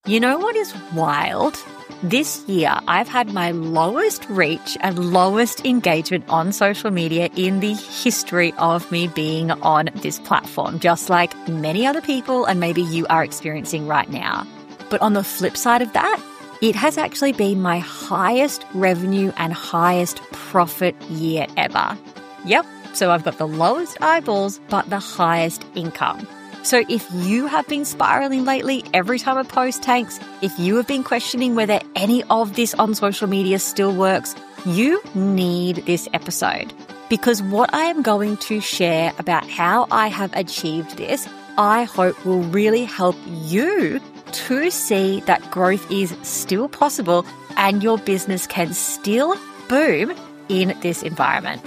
You know what is wild? This year, I've had my lowest reach and lowest engagement on social media in the history of me being on this platform, just like many other people and maybe you are experiencing right now. But on the flip side of that, it has actually been my highest revenue and highest profit year ever. Yep, so I've got the lowest eyeballs, but the highest income. So if you have been spiraling lately every time a post tanks, if you have been questioning whether any of this on social media still works, you need this episode. Because what I am going to share about how I have achieved this, I hope will really help you to see that growth is still possible and your business can still boom in this environment.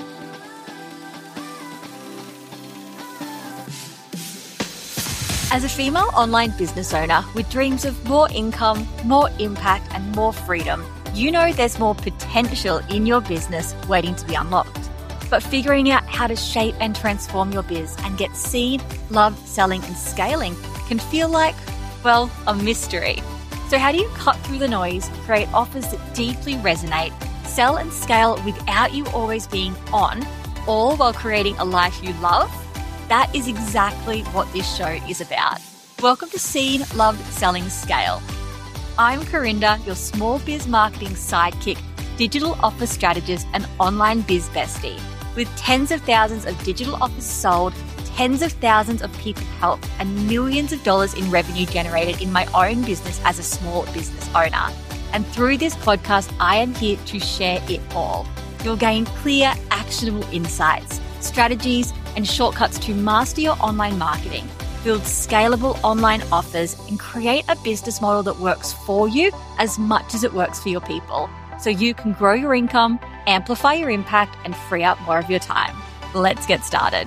As a female online business owner with dreams of more income, more impact, and more freedom, you know there's more potential in your business waiting to be unlocked. But figuring out how to shape and transform your biz and get seen, loved, selling, and scaling can feel like, well, a mystery. So how do you cut through the noise, create offers that deeply resonate, sell and scale without you always being on, all while creating a life you love? That is exactly what this show is about. Welcome to Seen, Loved, Selling, Scale. I'm Corinda, your small biz marketing sidekick, digital office strategist, and online biz bestie. With tens of thousands of digital offers sold, tens of thousands of people helped, and millions of dollars in revenue generated in my own business as a small business owner. And through this podcast, I am here to share it all. You'll gain clear, actionable insights, strategies, and shortcuts to master your online marketing, build scalable online offers, and create a business model that works for you as much as it works for your people, so you can grow your income, amplify your impact, and free up more of your time. Let's get started.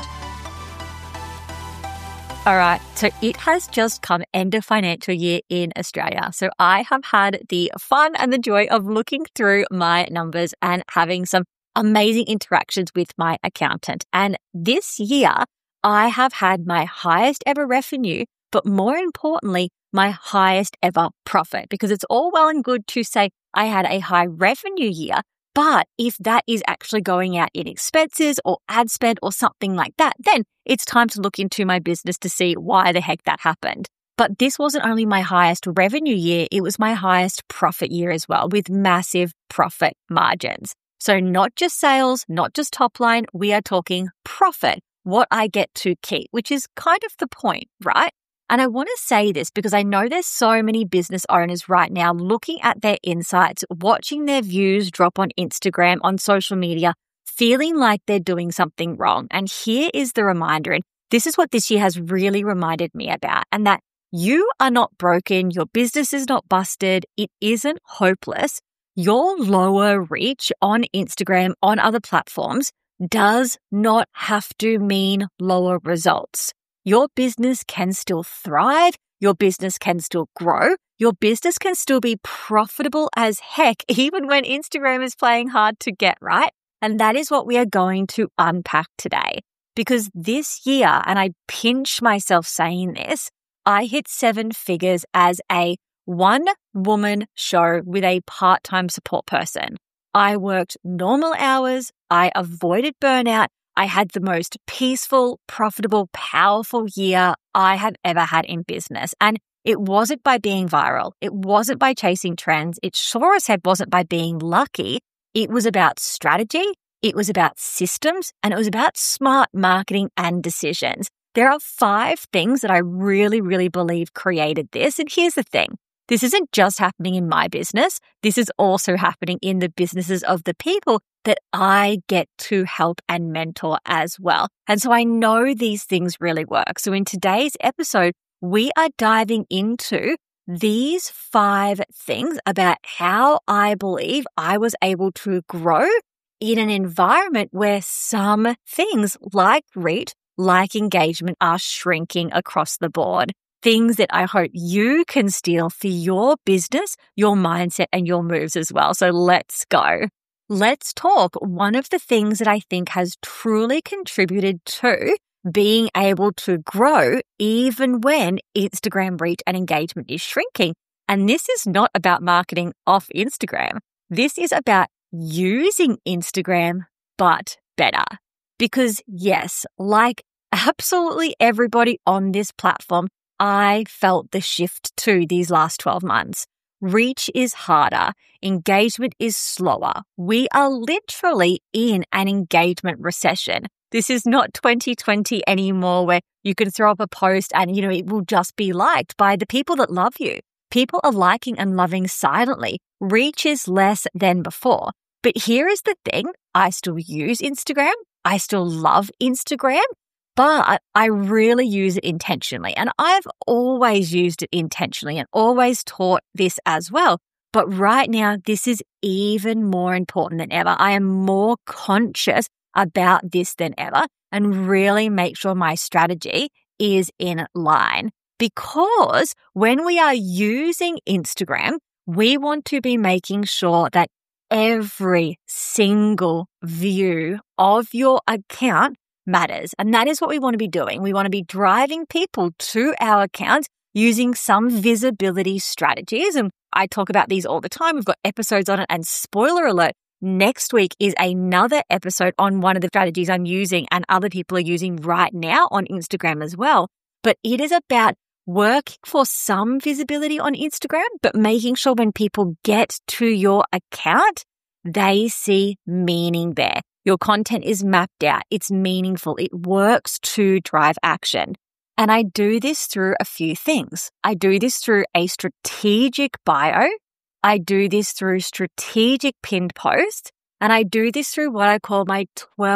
All right, so it has just come end of financial year in Australia. So I have had the fun and the joy of looking through my numbers and having some amazing interactions with my accountant. And this year, I have had my highest ever revenue, but more importantly, my highest ever profit. Because it's all well and good to say I had a high revenue year, but if that is actually going out in expenses or ad spend or something like that, then it's time to look into my business to see why the heck that happened. But this wasn't only my highest revenue year, it was my highest profit year as well, with massive profit margins. So not just sales, not just top line, we are talking profit, what I get to keep, which is kind of the point, right? And I want to say this because I know there's so many business owners right now looking at their insights, watching their views drop on Instagram, on social media, feeling like they're doing something wrong. And here is the reminder, and this is what this year has really reminded me about, and that you are not broken, your business is not busted, it isn't hopeless. Your lower reach on Instagram, on other platforms, does not have to mean lower results. Your business can still thrive. Your business can still grow. Your business can still be profitable as heck, even when Instagram is playing hard to get, right? And that is what we are going to unpack today. Because this year, and I pinch myself saying this, I hit 7 figures as a one-woman show with a part-time support person. I worked normal hours. I avoided burnout. I had the most peaceful, profitable, powerful year I have ever had in business. And it wasn't by being viral. It wasn't by chasing trends. It sure as heck wasn't by being lucky. It was about strategy. It was about systems. And it was about smart marketing and decisions. There are 5 things that I really, really believe created this. And here's the thing. This isn't just happening in my business. This is also happening in the businesses of the people that I get to help and mentor as well. And so I know these things really work. So in today's episode, we are diving into these 5 things about how I believe I was able to grow in an environment where some things like reach, like engagement are shrinking across the board. Things that I hope you can steal for your business, your mindset, and your moves as well. So let's go. Let's talk. One of the things that I think has truly contributed to being able to grow even when Instagram reach and engagement is shrinking And this is not about marketing off Instagram. This is about using Instagram, but better. Because yes, like absolutely everybody on this platform, I felt the shift too these last 12 months. Reach is harder. Engagement is slower. We are literally in an engagement recession. This is not 2020 anymore where you can throw up a post and, it will just be liked by the people that love you. People are liking and loving silently. Reach is less than before. But here is the thing. I still use Instagram. I still love Instagram, but I really use it intentionally. And I've always used it intentionally and always taught this as well. But right now, this is even more important than ever. I am more conscious about this than ever and really make sure my strategy is in line. Because when we are using Instagram, we want to be making sure that every single view of your account matters. And that is what we want to be doing. We want to be driving people to our accounts using some visibility strategies. And I talk about these all the time. We've got episodes on it. And spoiler alert, next week is another episode on one of the strategies I'm using and other people are using right now on Instagram as well. But it is about working for some visibility on Instagram, but making sure when people get to your account, they see meaning there. Your content is mapped out. It's meaningful. It works to drive action. And I do this through a few things. I do this through a strategic bio. I do this through strategic pinned posts. And I do this through what I call my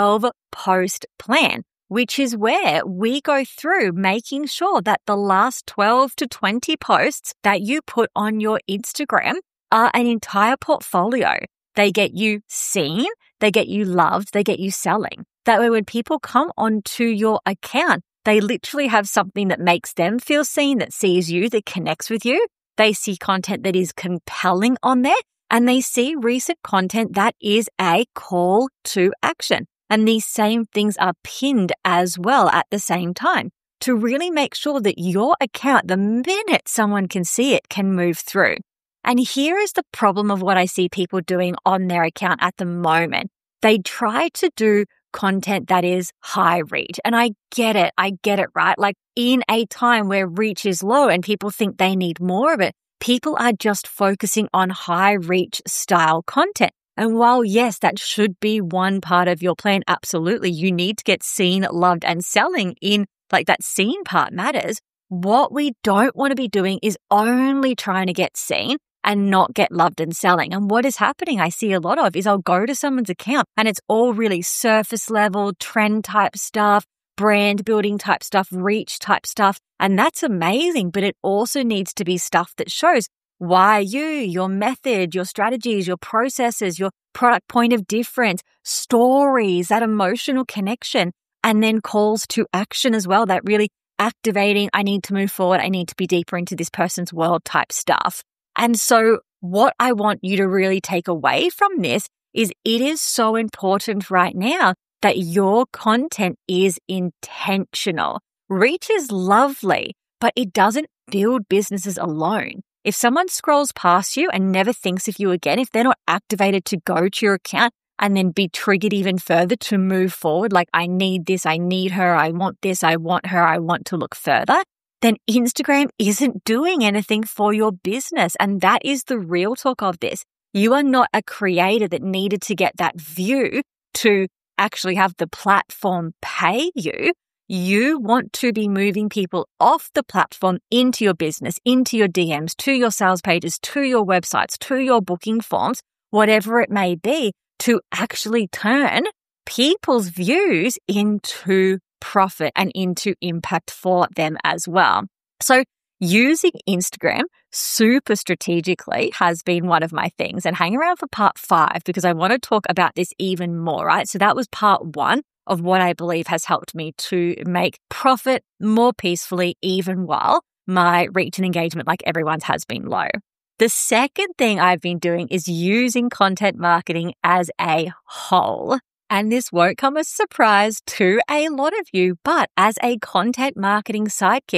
12-post plan, which is where we go through making sure that the last 12 to 20 posts that you put on your Instagram are an entire portfolio. They get you seen, they get you loved, they get you selling. That way when people come onto your account, they literally have something that makes them feel seen, that sees you, that connects with you. They see content that is compelling on there, and they see recent content that is a call to action. And these same things are pinned as well at the same time to really make sure that your account, the minute someone can see it, can move through. And here is the problem of what I see people doing on their account at the moment. They try to do content that is high reach. And I get it, right? Like in a time where reach is low and people think they need more of it, people are just focusing on high reach style content. And while, yes, that should be one part of your plan, absolutely, you need to get seen, loved, and selling in, like that seen part matters. What we don't want to be doing is only trying to get seen and not get loved and selling. And what is happening, I see a lot of, is I'll go to someone's account and it's all really surface level, trend type stuff, brand building type stuff, reach type stuff. And that's amazing, but it also needs to be stuff that shows why you, your method, your strategies, your processes, your product point of difference, stories, that emotional connection, and then calls to action as well, that really activating, I need to move forward, I need to be deeper into this person's world type stuff. And so what I want you to really take away from this is it is so important right now that your content is intentional. Reach is lovely, but it doesn't build businesses alone. If someone scrolls past you and never thinks of you again, if they're not activated to go to your account and then be triggered even further to move forward, like I need this, I need her, I want this, I want her, I want to look further, then Instagram isn't doing anything for your business. And that is the real talk of this. You are not a creator that needed to get that view to actually have the platform pay you. You want to be moving people off the platform into your business, into your DMs, to your sales pages, to your websites, to your booking forms, whatever it may be, to actually turn people's views into profit and into impact for them as well. So using Instagram super strategically has been one of my things, and hang around for part 5 because I want to talk about this even more, right? So that was part 1 of what I believe has helped me to make profit more peacefully, even while my reach and engagement, like everyone's, has been low. The second thing I've been doing is using content marketing as a whole. And this won't come as a surprise to a lot of you, but as a content marketing sidekick,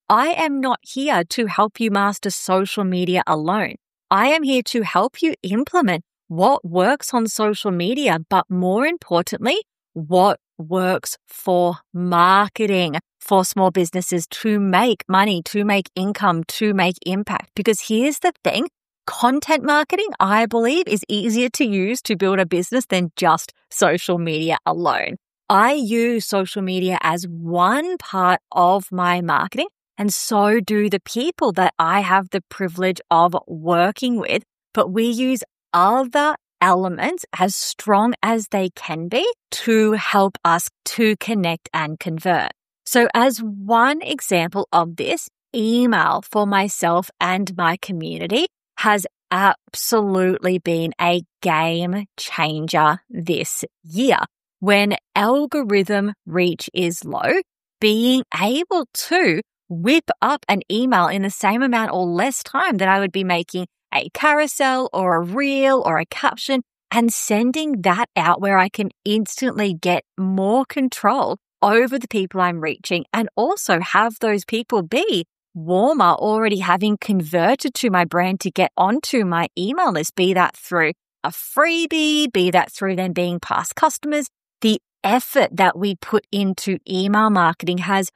I am not here to help you master social media alone. I am here to help you implement what works on social media, but more importantly, what works for marketing for small businesses to make money, to make income, to make impact. Because here's the thing, content marketing, I believe, is easier to use to build a business than just social media alone. I use social media as one part of my marketing, and so do the people that I have the privilege of working with. But we use other elements as strong as they can be to help us to connect and convert. So as one example of this, email for myself and my community has absolutely been a game changer this year. When algorithm reach is low, being able to whip up an email in the same amount or less time that I would be making a carousel or a reel or a caption and sending that out where I can instantly get more control over the people I'm reaching and also have those people be warmer, already having converted to my brand to get onto my email list, be that through a freebie, be that through them being past customers. The effort that we put into email marketing has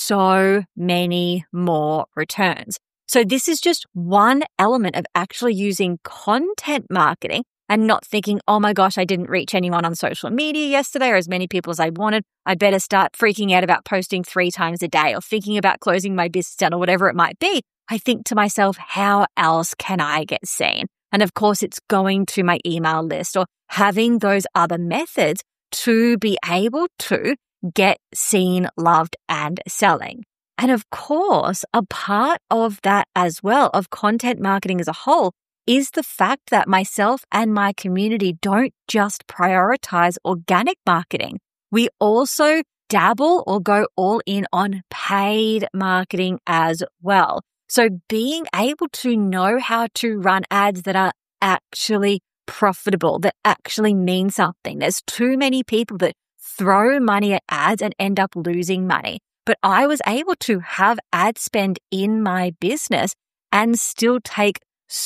so many more returns. So this is just one element of actually using content marketing and not thinking, oh my gosh, I didn't reach anyone on social media yesterday or as many people as I wanted. I better start freaking out about posting 3 times a day or thinking about closing my business down or whatever it might be. I think to myself, how else can I get seen? And of course, it's going to my email list or having those other methods to be able to get seen, loved, and selling. And of course, a part of that as well, of content marketing as a whole, is the fact that myself and my community don't just prioritize organic marketing. We also dabble or go all in on paid marketing as well. So being able to know how to run ads that are actually profitable, that actually mean something. There's too many people that throw money at ads and end up losing money. But I was able to have ad spend in my business and still take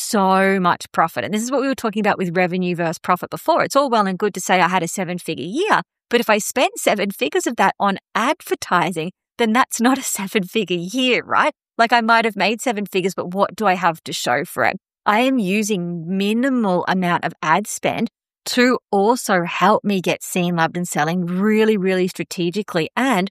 so much profit. And this is what we were talking about with revenue versus profit before. It's all well and good to say I had a 7-figure year, but if I spent 7 figures of that on advertising, then that's not a 7-figure year, right? Like I might have made 7 figures, but what do I have to show for it? I am using minimal amount of ad spend to also help me get seen, loved, and selling really, really strategically. And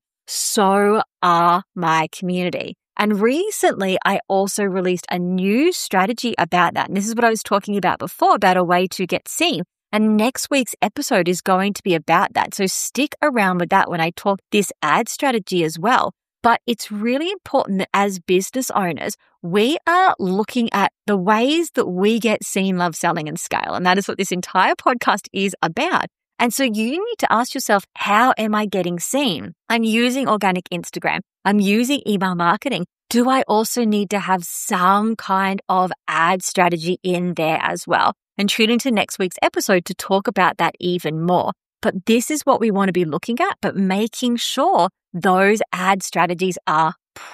so are my community. And recently, I also released a new strategy about that. And this is what I was talking about before, about a way to get seen. And next week's episode is going to be about that. So stick around with that when I talk this ad strategy as well. But it's really important that as business owners, we are looking at the ways that we get seen, love, selling, and scale. And that is what this entire podcast is about. And so you need to ask yourself, how am I getting seen? I'm using organic Instagram. I'm using email marketing. Do I also need to have some kind of ad strategy in there as well? And tune into next week's episode to talk about that even more. But this is what we want to be looking at, but making sure those ad strategies are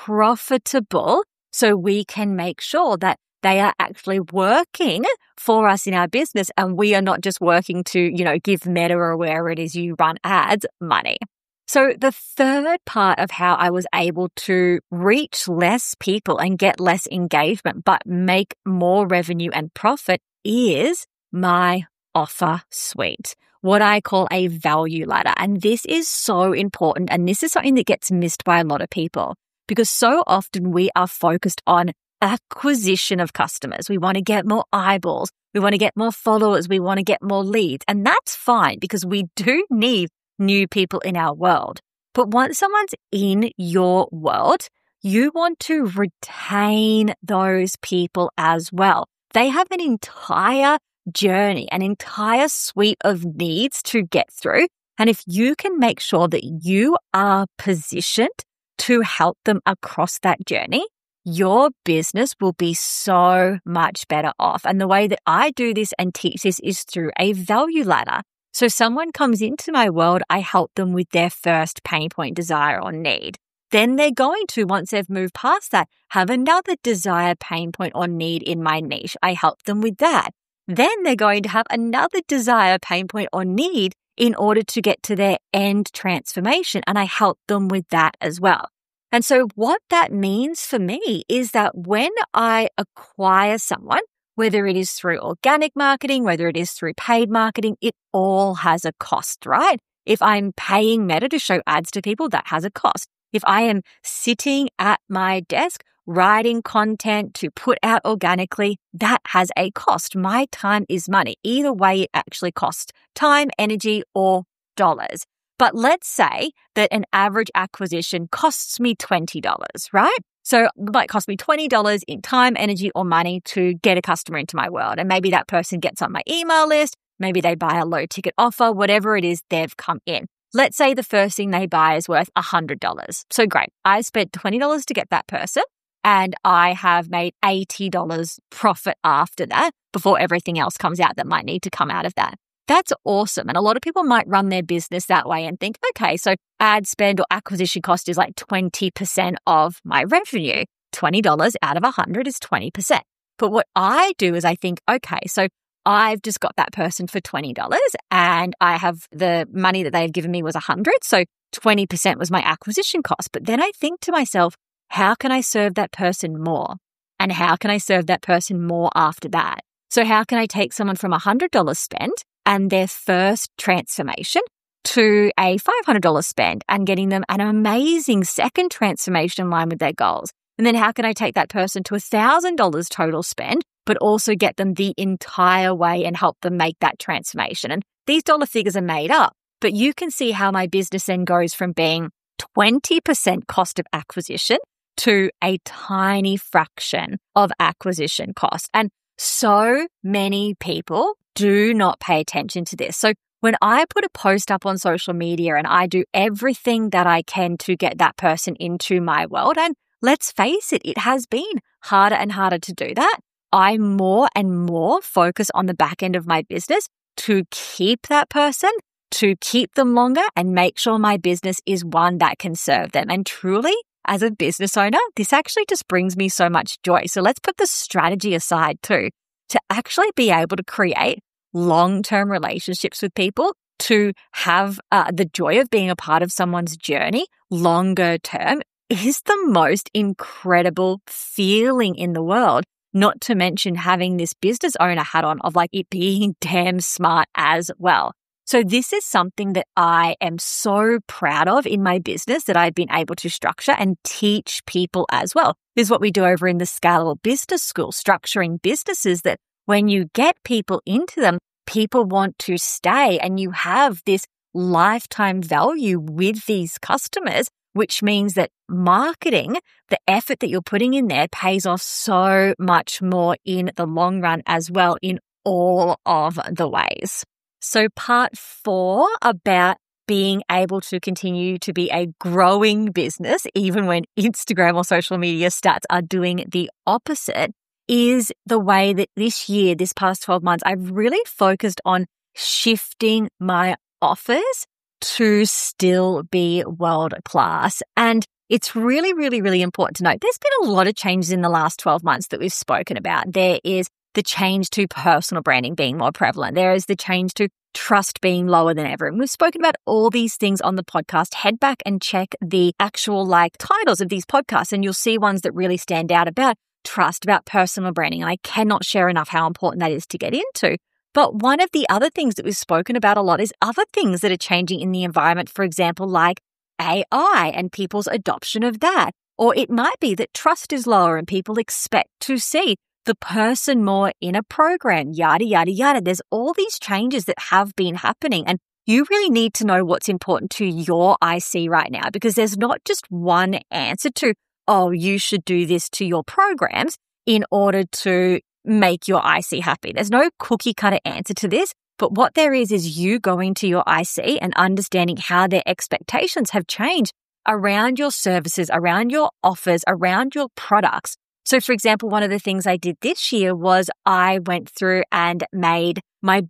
profitable so we can make sure that they are actually working for us in our business and we are not just working to, give Meta or wherever it is you run ads money. So the third part of how I was able to reach less people and get less engagement, but make more revenue and profit is my offer suite, what I call a value ladder. And this is so important. And this is something that gets missed by a lot of people because so often we are focused on acquisition of customers. We want to get more eyeballs. We want to get more followers. We want to get more leads. And that's fine because we do need new people in our world. But once someone's in your world, you want to retain those people as well. They have an entire journey, an entire suite of needs to get through. And if you can make sure that you are positioned to help them across that journey, your business will be so much better off. And the way that I do this and teach this is through a value ladder. So someone comes into my world, I help them with their first pain point, desire, or need. then they're going to, once they've moved past that, have another desire, pain point, or need in my niche. I help them with that. Then they're going to have another desire, pain point, or need in order to get to their end transformation. And I help them with that as well. And so what that means for me is that when I acquire someone, whether it is through organic marketing, whether it is through paid marketing, it all has a cost, right? If I'm paying Meta to show ads to people, that has a cost. If I am sitting at my desk writing content to put out organically, that has a cost. My time is money. Either way, it actually costs time, energy, or dollars. But let's say that an average acquisition costs me $20, right? So it might cost me $20 in time, energy, or money to get a customer into my world. And maybe that person gets on my email list. Maybe they buy a low ticket offer, whatever it is, they've come in. Let's say the first thing they buy is worth $100. So great. I spent $20 to get that person and I have made $80 profit after that before everything else comes out that might need to come out of that. That's awesome. And a lot of people might run their business that way and think, okay, so ad spend or acquisition cost is like 20% of my revenue. $20 out of 100 is 20%. But what I do is I think, okay, so I've just got that person for $20 and I have the money that they've given me was 100. So 20% was my acquisition cost. But then I think to myself, how can I serve that person more? And how can I serve that person more after that? So how can I take someone from $100 spend and their first transformation to a $500 spend and getting them an amazing second transformation in line with their goals? And then how can I take that person to $1,000 total spend, but also get them the entire way and help them make that transformation? And these dollar figures are made up, but you can see how my business then goes from being 20% cost of acquisition to a tiny fraction of acquisition cost. And so many people do not pay attention to this. So when I put a post up on social media and I do everything that I can to get that person into my world, and let's face it, it has been harder and harder to do that. I more and more focus on the back end of my business to keep that person, to keep them longer and make sure my business is one that can serve them. And truly, as a business owner, this actually just brings me so much joy. So let's put the strategy aside too, to actually be able to create long-term relationships with people, to have the joy of being a part of someone's journey longer term is the most incredible feeling in the world. Not to mention having this business owner hat on of like it being damn smart as well. So this is something that I am so proud of in my business that I've been able to structure and teach people as well. This is what we do over in the Scalable Business School, structuring businesses that when you get people into them, people want to stay and you have this lifetime value with these customers, which means that marketing, the effort that you're putting in there pays off so much more in the long run as well in all of the ways. So part 4 about being able to continue to be a growing business, even when Instagram or social media stats are doing the opposite, is the way that this year, this past 12 months, I've really focused on shifting my offers to still be world class. And it's really, really, really important to note there's been a lot of changes in the last 12 months that we've spoken about. There is the change to personal branding being more prevalent. There is the change to trust being lower than ever. And we've spoken about all these things on the podcast. Head back and check the actual titles of these podcasts and you'll see ones that really stand out about trust, about personal branding. And I cannot share enough how important that is to get into. But one of the other things that we've spoken about a lot is other things that are changing in the environment, for example, like AI and people's adoption of that. Or it might be that trust is lower and people expect to see the person more in a program, yada, yada, yada. There's all these changes that have been happening and you really need to know what's important to your IC right now because there's not just one answer to, oh, you should do this to your programs in order to make your IC happy. There's no cookie cutter answer to this, but what there is you going to your IC and understanding how their expectations have changed around your services, around your offers, around your products. So for example, one of the things I did this year was I went through and made my bot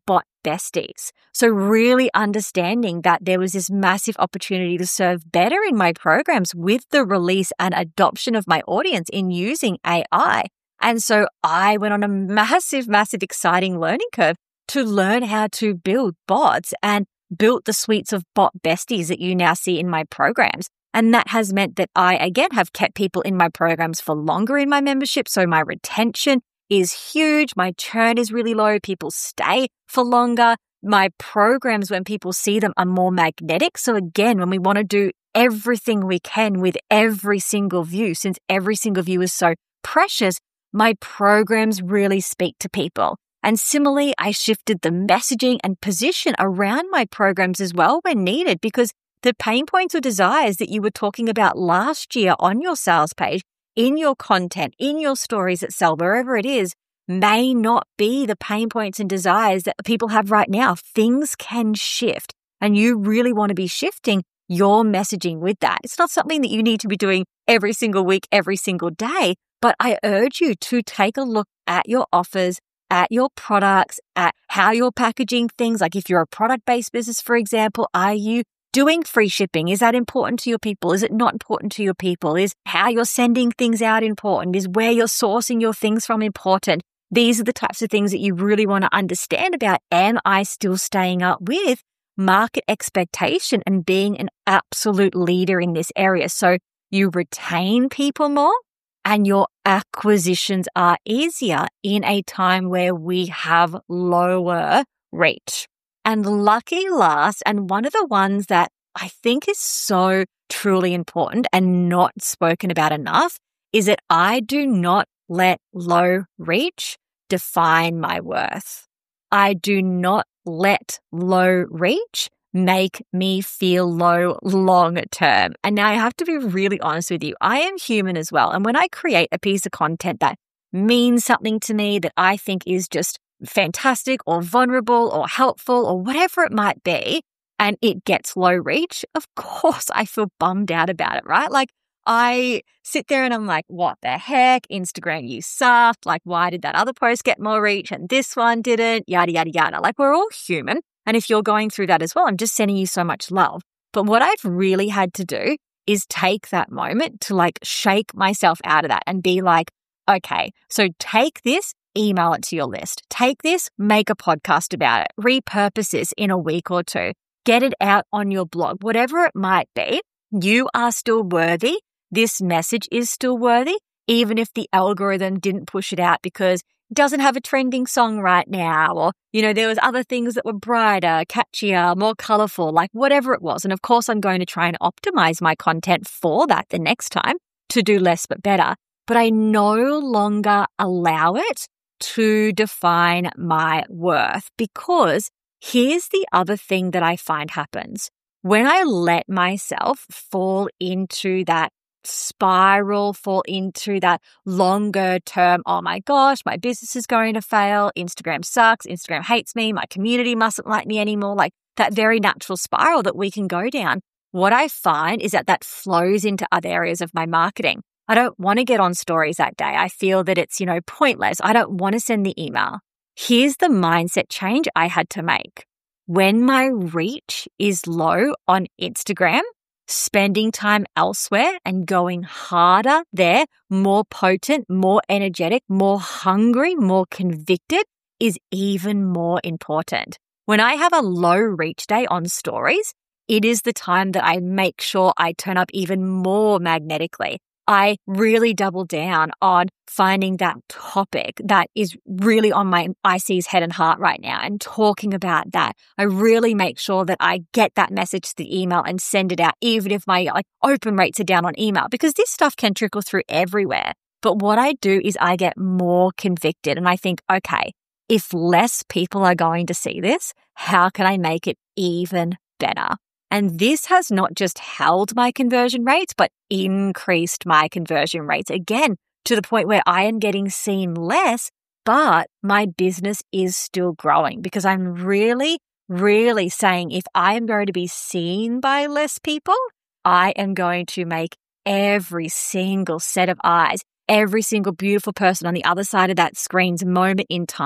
besties. So really understanding that there was this massive opportunity to serve better in my programs with the release and adoption of my audience in using AI. And so I went on a massive, massive exciting learning curve to learn how to build bots and built the suites of bot besties that you now see in my programs. And that has meant that I, again, have kept people in my programs for longer in my membership. So my retention is huge. My churn is really low. People stay for longer. My programs, when people see them, are more magnetic. So again, when we want to do everything we can with every single view, since every single view is so precious, my programs really speak to people. And similarly, I shifted the messaging and position around my programs as well when needed, because the pain points or desires that you were talking about last year on your sales page, in your content, in your stories that sell, wherever it is, may not be the pain points and desires that people have right now. Things can shift, and you really want to be shifting your messaging with that. It's not something that you need to be doing every single week, every single day, but I urge you to take a look at your offers, at your products, at how you're packaging things. Like if you're a product-based business, for example, are you doing free shipping? Is that important to your people? Is it not important to your people? Is how you're sending things out important? Is where you're sourcing your things from important? These are the types of things that you really want to understand about. Am I still staying up with market expectation and being an absolute leader in this area? So you retain people more and your acquisitions are easier in a time where we have lower reach. And lucky last, and one of the ones that I think is so truly important and not spoken about enough, is that I do not let low reach define my worth. I do not let low reach make me feel low long term. And now I have to be really honest with you. I am human as well. And when I create a piece of content that means something to me, that I think is just fantastic or vulnerable or helpful or whatever it might be, and it gets low reach, of course I feel bummed out about it, right? Like I sit there and I'm like, what the heck? Instagram, you sucked. Like, why did that other post get more reach and this one didn't? Yada, yada, yada. Like, we're all human. And if you're going through that as well, I'm just sending you so much love. But what I've really had to do is take that moment to like shake myself out of that and be like, okay, so take this, email it to your list. Take this, make a podcast about it. Repurpose this in a week or two. Get it out on your blog. Whatever it might be, you are still worthy. This message is still worthy, even if the algorithm didn't push it out because it doesn't have a trending song right now, or, there was other things that were brighter, catchier, more colorful, like whatever it was. And of course, I'm going to try and optimize my content for that the next time to do less but better. But I no longer allow it to define my worth, because here's the other thing that I find happens. When I let myself fall into that spiral, fall into that longer term, oh my gosh, my business is going to fail, Instagram sucks, Instagram hates me, my community mustn't like me anymore, like that very natural spiral that we can go down, what I find is that flows into other areas of my marketing. I don't want to get on stories that day. I feel that it's, pointless. I don't want to send the email. Here's the mindset change I had to make. When my reach is low on Instagram, spending time elsewhere and going harder there, more potent, more energetic, more hungry, more convicted is even more important. When I have a low reach day on stories, it is the time that I make sure I turn up even more magnetically. I really double down on finding that topic that is really on my IC's head and heart right now and talking about that. I really make sure that I get that message to the email and send it out, even if my open rates are down on email, because this stuff can trickle through everywhere. But what I do is I get more convicted and I think, okay, if less people are going to see this, how can I make it even better? And this has not just held my conversion rates, but increased my conversion rates again to the point where I am getting seen less, but my business is still growing because I'm really, really saying if I am going to be seen by less people, I am going to make every single set of eyes, every single beautiful person on the other side of that screen's moment in time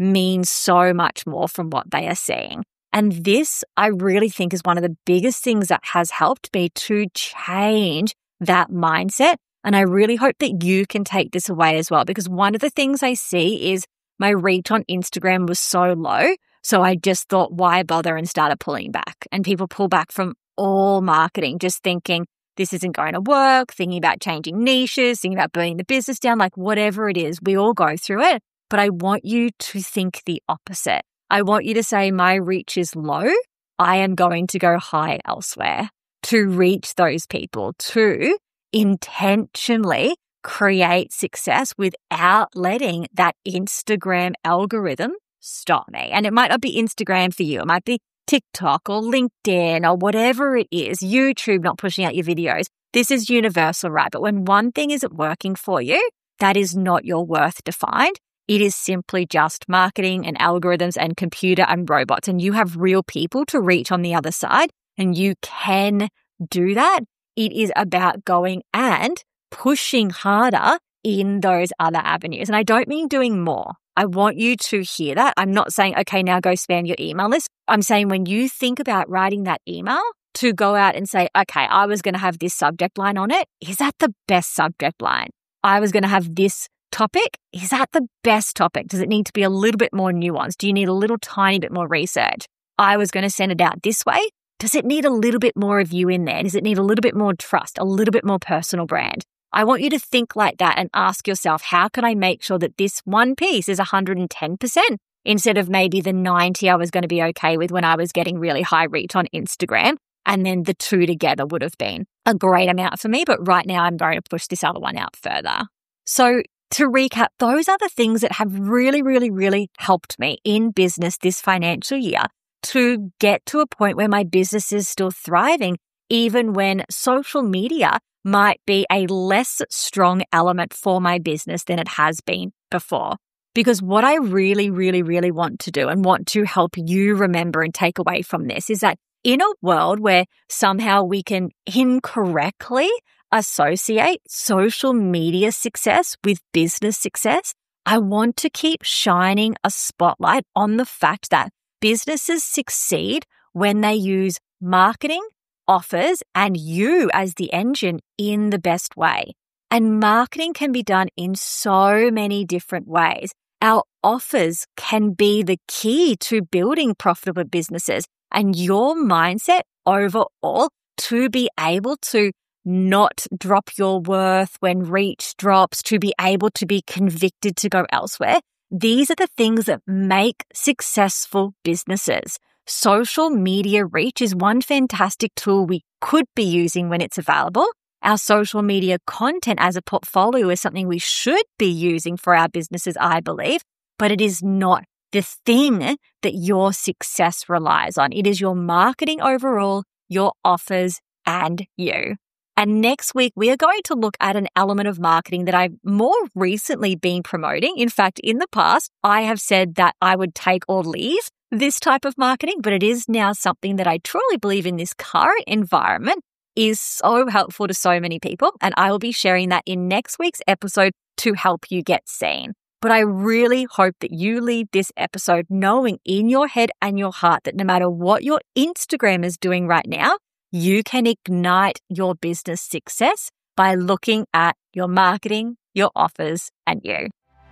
means so much more from what they are seeing. And this, I really think, is one of the biggest things that has helped me to change that mindset. And I really hope that you can take this away as well, because one of the things I see is my reach on Instagram was so low. So I just thought, why bother, and started pulling back. And people pull back from all marketing, just thinking this isn't going to work, thinking about changing niches, thinking about burning the business down, like whatever it is, we all go through it. But I want you to think the opposite. I want you to say, my reach is low. I am going to go high elsewhere to reach those people, to intentionally create success without letting that Instagram algorithm stop me. And it might not be Instagram for you. It might be TikTok or LinkedIn or whatever it is, YouTube not pushing out your videos. This is universal, right? But when one thing isn't working for you, that is not your worth defined. It is simply just marketing and algorithms and computer and robots. And you have real people to reach on the other side, and you can do that. It is about going and pushing harder in those other avenues. And I don't mean doing more. I want you to hear that. I'm not saying, okay, now go spam your email list. I'm saying when you think about writing that email, to go out and say, okay, I was going to have this subject line on it. Is that the best subject line? I was going to have this topic. Is that the best topic? Does it need to be a little bit more nuanced? Do you need a little tiny bit more research? I was going to send it out this way. Does it need a little bit more of you in there? Does it need a little bit more trust, a little bit more personal brand? I want you to think like that and ask yourself, how can I make sure that this one piece is 110% instead of maybe the 90 I was going to be okay with when I was getting really high reach on Instagram? And then the two together would have been a great amount for me. But right now I'm going to push this other one out further. So to recap, those are the things that have really, really, really helped me in business this financial year to get to a point where my business is still thriving, even when social media might be a less strong element for my business than it has been before. Because what I really, really, really want to do and want to help you remember and take away from this is that in a world where somehow we can incorrectly associate social media success with business success, I want to keep shining a spotlight on the fact that businesses succeed when they use marketing, offers, and you as the engine in the best way. And marketing can be done in so many different ways. Our offers can be the key to building profitable businesses, and your mindset overall to be able to not drop your worth when reach drops, to be able to be convicted to go elsewhere. These are the things that make successful businesses. Social media reach is one fantastic tool we could be using when it's available. Our social media content as a portfolio is something we should be using for our businesses, I believe, but it is not the thing that your success relies on. It is your marketing overall, your offers, and you. And next week, we are going to look at an element of marketing that I've more recently been promoting. In fact, in the past, I have said that I would take or leave this type of marketing, but it is now something that I truly believe in this current environment is so helpful to so many people. And I will be sharing that in next week's episode to help you get seen. But I really hope that you leave this episode knowing in your head and your heart that no matter what your Instagram is doing right now, you can ignite your business success by looking at your marketing, your offers, and you.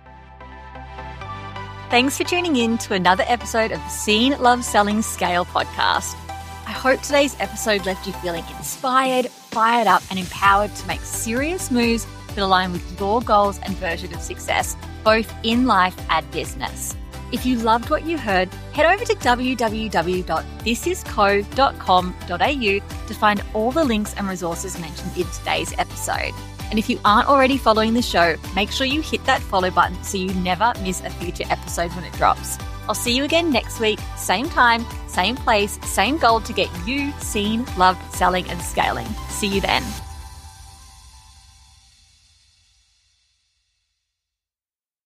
Thanks for tuning in to another episode of the Seen, Love, Selling, Scale podcast. I hope today's episode left you feeling inspired, fired up, and empowered to make serious moves that align with your goals and version of success, both in life and business. If you loved what you heard, head over to www.thisisco.com.au to find all the links and resources mentioned in today's episode. And if you aren't already following the show, make sure you hit that follow button so you never miss a future episode when it drops. I'll see you again next week, same time, same place, same goal to get you seen, loved, selling, and scaling. See you then.